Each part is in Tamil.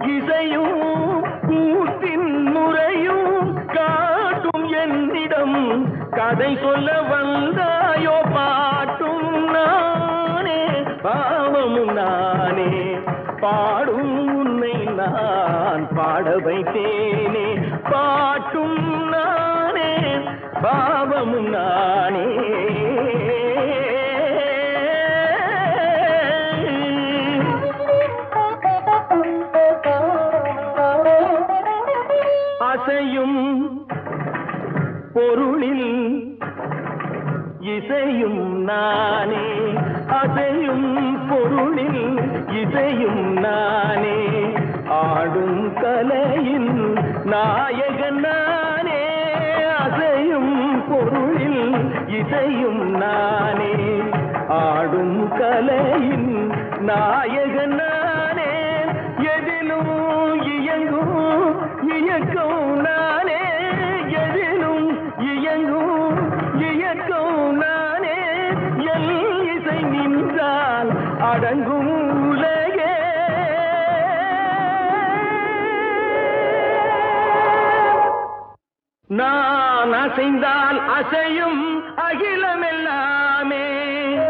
இசையும் கூத்தின் முறையும் காட்டும் என்னிடம் கதை சொல்ல வந்தாயோ பாட்டும் நானே பாவமும் நானே பாடும் உன்னை நான் பாட வைத்தேனே பாட்டும் நானே பாவமும் நானே அசையும் பொருளில் இசையும் நானே அசையும் பொருளில் இசையும் நானே ஆடும் கலையின் நாயகன் நானே அசையும் பொருளில் இசையும் நானே ஆடும் கலையின் நாயகன் நானே எதிலும் இயங்கும் இயக்கம் நானே எதிலும் இயங்கும் இயக்கம் நானே எல் இசை நின்றால் அடங்கும் உலகே நான் அசைந்தால் அசையும் அகிலமெல்லாமே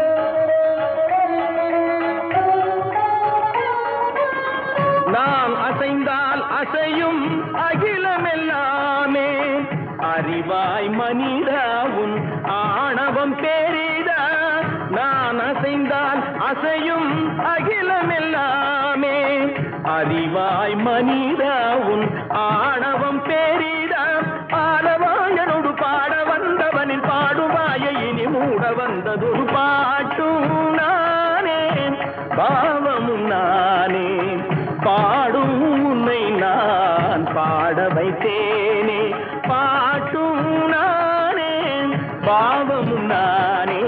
நான் அசைந்தால் அசையும் அகிலமெல்லாமே அறிவாய் மனிதாவும் ஆணவம் பெரிதா நான் அசைந்தால் அசையும் அகிலமெல்லாமே அறிவாய் மனிதாவும் ஆணவம் பெரிதா ஆடவாயனோடு பாட வந்தவனில் பாடுவாய இனி மூட வந்ததொரு பாட்டும் நானே பாவமும் நானே பாடும் உன்னை நான் பாட வைத்தேனே பாட்டும் நானே பாவமும் நானே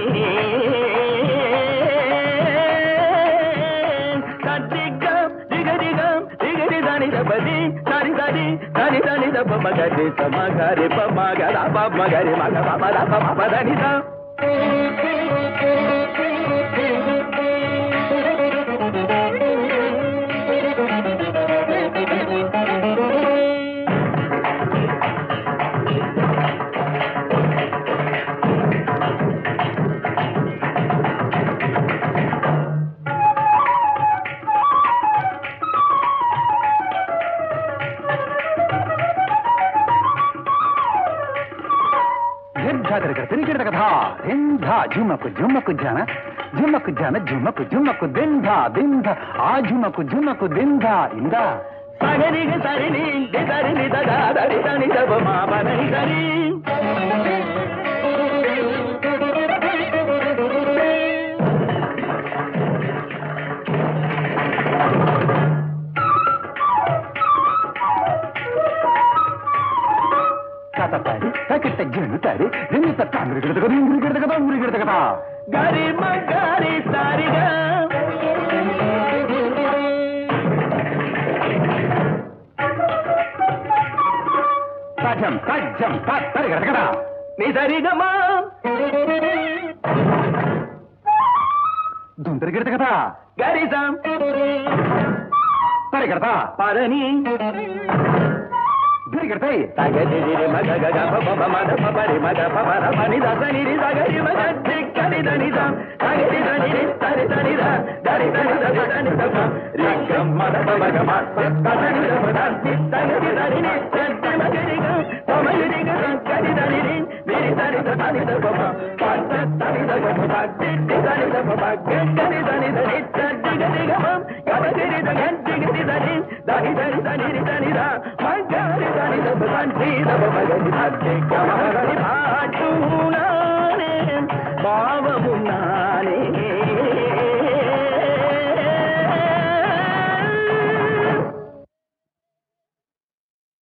கத்திகம் திகதிகம் திகதி தனிதபதி தனி தனி தனி தனிதப மகரி சமகரி பமகர பமகரி மக பமர பமதனிதா झुमक झुमक जाना झुमक जाना झुमक झुमक दिंधा दिंधा आ झुमक झुमक दिंधा इंदा सगरी सरिनी दरिनी ददा दरि दनि दब मा बनि दरि गरी मगरी सारिगा सजम सजम तरिगड़ा नी सरिगमा दुंदरिगड़ा गरी सम तरिगड़ा पारनी गिरगड़ते तगदि मग ग प मद प रि मग प र प नि द नि रि द ग रि मग ठ नि द नि द तगदि द नि रि तरि द नि द दरि द नि द द नि द रि ग म द प म ग म प द नि द प द नि तगदि द नि रि द मग रि ग प म रि ग ग नि द नि रि रि द नि द नि द प म प द नि द ग प द द नि द प म ग नि द नि द रि द ग रि ग म ग ग रि द ग रि द नि द नि द रि द नि रि द नि द म ग रि द नि द प द नि द प म ग नि द ग म ग नि द